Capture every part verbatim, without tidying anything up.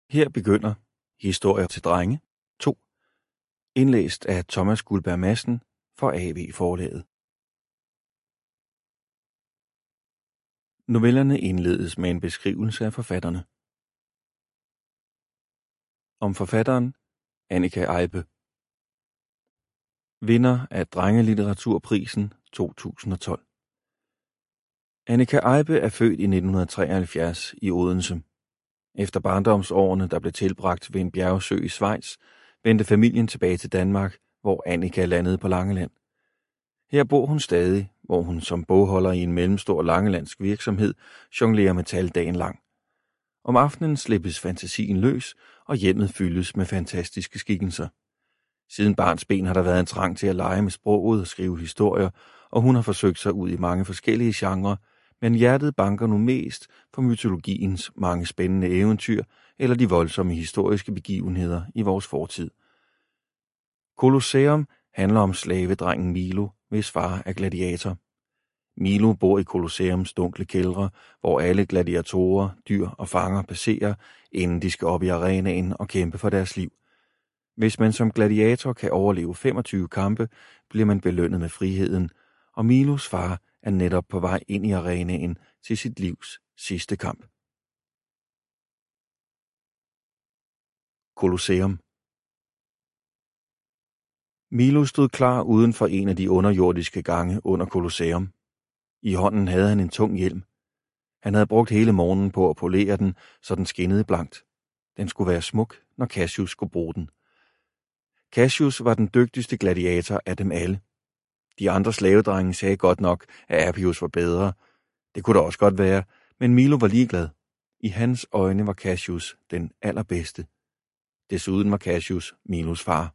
Her begynder Historier til drenge to, indlæst af Thomas Guldberg Madsen for A V Forlaget. Novellerne indledes med en beskrivelse af forfatterne. Om forfatteren Annika Eibe. Vinder af Drengelitteraturprisen to tusind og tolv. Annika Eibe er født i nitten treoghalvfjerds i Odense. Efter barndomsårene, der blev tilbragt ved en bjergsø i Schweiz, vendte familien tilbage til Danmark, hvor Annika landede på Langeland. Her bor hun stadig, hvor hun som bogholder i en mellemstor langelandsk virksomhed jonglerer med tal dagen lang. Om aftenen slippes fantasien løs, og hjemmet fyldes med fantastiske skikkelser. Siden barns ben har der været en trang til at lege med sproget og skrive historier, og hun har forsøgt sig ud i mange forskellige genrer, men hjertet banker nu mest for mytologiens mange spændende eventyr eller de voldsomme historiske begivenheder i vores fortid. Colosseum handler om slavedrengen Milo, hvis far er gladiator. Milo bor i Colosseums dunkle kældre, hvor alle gladiatorer, dyr og fanger passerer, inden de skal op i arenaen og kæmpe for deres liv. Hvis man som gladiator kan overleve femogtyve kampe, bliver man belønnet med friheden, og Milos far er netop på vej ind i arenaen til sit livs sidste kamp. Colosseum. Milo stod klar uden for en af de underjordiske gange under Colosseum. I hånden havde han en tung hjelm. Han havde brugt hele morgenen på at polere den, så den skinnede blankt. Den skulle være smuk, når Cassius skulle bruge den. Cassius var den dygtigste gladiator af dem alle. De andre slavedrenge sagde godt nok, at Appius var bedre. Det kunne da også godt være, men Milo var ligeglad. I hans øjne var Cassius den allerbedste. Desuden var Cassius Milos far.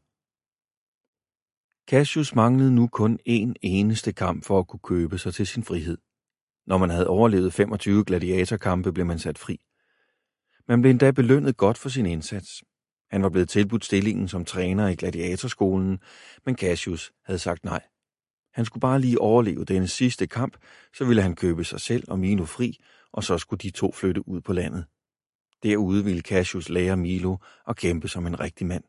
Cassius manglede nu kun én eneste kamp for at kunne købe sig til sin frihed. Når man havde overlevet femogtyve gladiatorkampe, blev man sat fri. Man blev endda belønnet godt for sin indsats. Han var blevet tilbudt stillingen som træner i gladiatorskolen, men Cassius havde sagt nej. Han skulle bare lige overleve denne sidste kamp, så ville han købe sig selv og Milo fri, og så skulle de to flytte ud på landet. Derude ville Cassius lære Milo at kæmpe som en rigtig mand.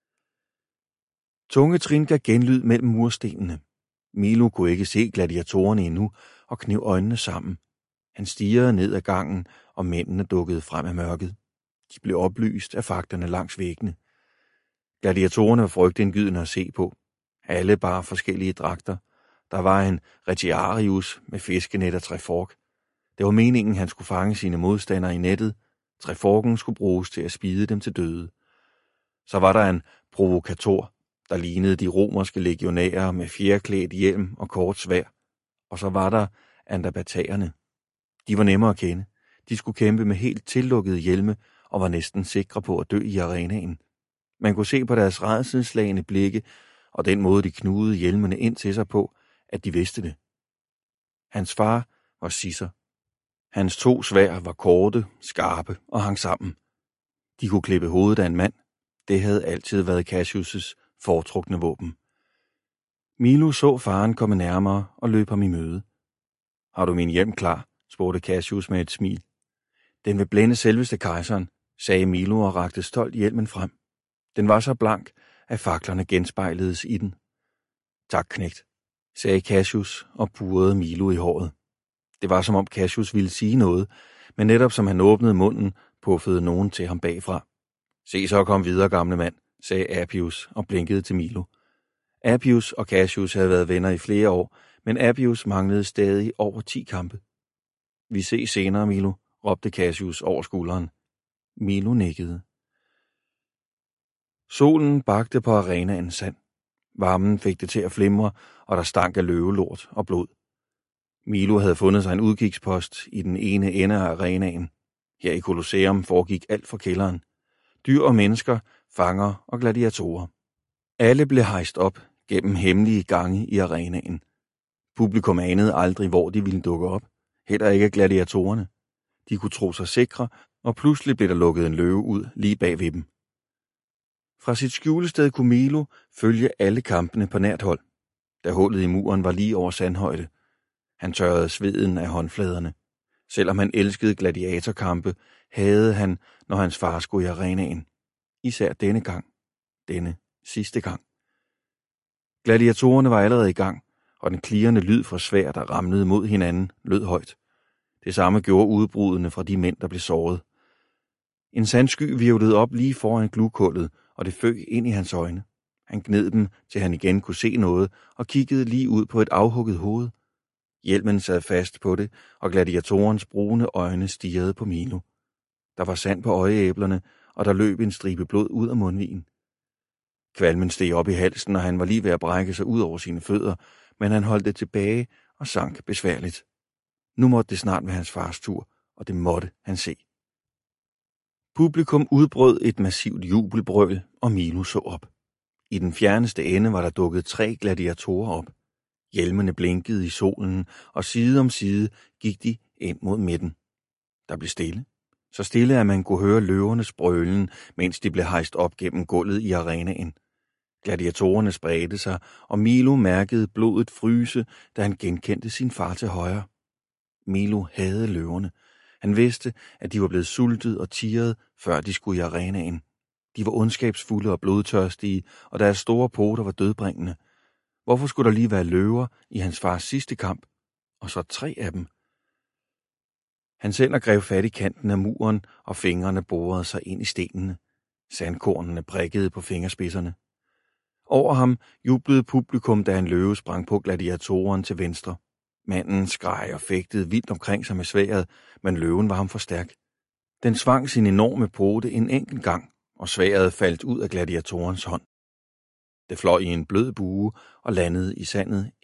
Tunge trin gav genlyd mellem murstenene. Milo kunne ikke se gladiatorerne endnu og kneb øjnene sammen. Han stirrede ned ad gangen, og mændene dukkede frem af mørket. De blev oplyst af faklerne langs væggene. Gladiatorerne var frygtindgydende at se på. Alle bar forskellige dragter. Der var en retiarius med fiskenet og trefork. Det var meningen, han skulle fange sine modstandere i nettet. Treforken skulle bruges til at spide dem til døde. Så var der en provokator, der lignede de romerske legionærer med fjerklædt hjelm og kort sværd. Og så var der andabatagerne. De var nemmere at kende. De skulle kæmpe med helt tillukkede hjelme og var næsten sikre på at dø i arenaen. Man kunne se på deres rædselsslagne blikke og den måde, de knugede hjelmene ind til sig på, at de vidste det. Hans far var Sisser. Hans to sværd var korte, skarpe og hang sammen. De kunne klippe hovedet af en mand. Det havde altid været Cassius' foretrukne våben. Milo så faren komme nærmere og løb ham i møde. Har du min hjelm klar? Spurgte Cassius med et smil. Den vil blænde selveste kejseren, sagde Milo og rakte stolt hjelmen frem. Den var så blank, at faklerne genspejledes i den. Tak, knægt, sagde Cassius og purrede Milo i håret. Det var som om Cassius ville sige noget, men netop som han åbnede munden, puffede nogen til ham bagfra. Se så kom videre, gamle mand, sagde Appius og blinkede til Milo. Appius og Cassius havde været venner i flere år, men Appius manglede stadig over ti kampe. Vi ses senere, Milo, råbte Cassius over skulderen. Milo nikkede. Solen bagte på arenaens sand. Varmen fik det til at flimre, og der stank af løvelort og blod. Milo havde fundet sig en udkigspost i den ene ende af arenaen. Her i Colosseum foregik alt fra kælderen. Dyr og mennesker, fanger og gladiatorer. Alle blev hejst op gennem hemmelige gange i arenaen. Publikum anede aldrig, hvor de ville dukke op. Heller ikke gladiatorerne. De kunne tro sig sikre, og pludselig blev der lukket en løve ud lige bag ved dem. Fra sit skjulested kunne Milo følge alle kampene på nært hold, da hullet i muren var lige over sandhøjde. Han tørrede sveden af håndfladerne. Selvom han elskede gladiatorkampe, hadede han, når hans far skulle i arenaen. Især denne gang. Denne sidste gang. Gladiatorerne var allerede i gang, og den klirrende lyd fra sværd, der ramlede mod hinanden, lød højt. Det samme gjorde udbrudene fra de mænd, der blev såret. En sandsky virvlede op lige foran glugkullet, og det føg ind i hans øjne. Han gned dem, til han igen kunne se noget, og kiggede lige ud på et afhugget hoved. Hjelmen sad fast på det, og gladiatorens brune øjne stirrede på Milo. Der var sand på øjeæblerne, og der løb en stribe blod ud af mundvigen. Kvalmen steg op i halsen, og han var lige ved at brække sig ud over sine fødder, men han holdt det tilbage og sank besværligt. Nu måtte det snart være hans fars tur, og det måtte han se. Publikum udbrød et massivt jubelbrøl, og Milo så op. I den fjerneste ende var der dukket tre gladiatorer op. Hjelmene blinkede i solen, og side om side gik de ind mod midten. Der blev stille. Så stille, at man kunne høre løvernes brølen, mens de blev hejst op gennem gulvet i arenaen. Gladiatorerne spredte sig, og Milo mærkede blodet fryse, da han genkendte sin far til højre. Milo hadede løverne. Han vidste, at de var blevet sultet og tirret, før de skulle i arenaen. De var ondskabsfulde og blodtørstige, og deres store poter var dødbringende. Hvorfor skulle der lige være løver i hans fars sidste kamp? Og så tre af dem. Hans hænder greb fat i kanten af muren, og fingrene borede sig ind i stenene. Sandkornene prikkede på fingerspidserne. Over ham jublede publikum, da en løve sprang på gladiatoren til venstre. Manden skreg og fægtede vildt omkring sig med sværdet, men løven var ham for stærk. Den svang sin enorme pote en enkelt gang, og sværdet faldt ud af gladiatorens hånd. Det fløj i en blød bue og landede i sandet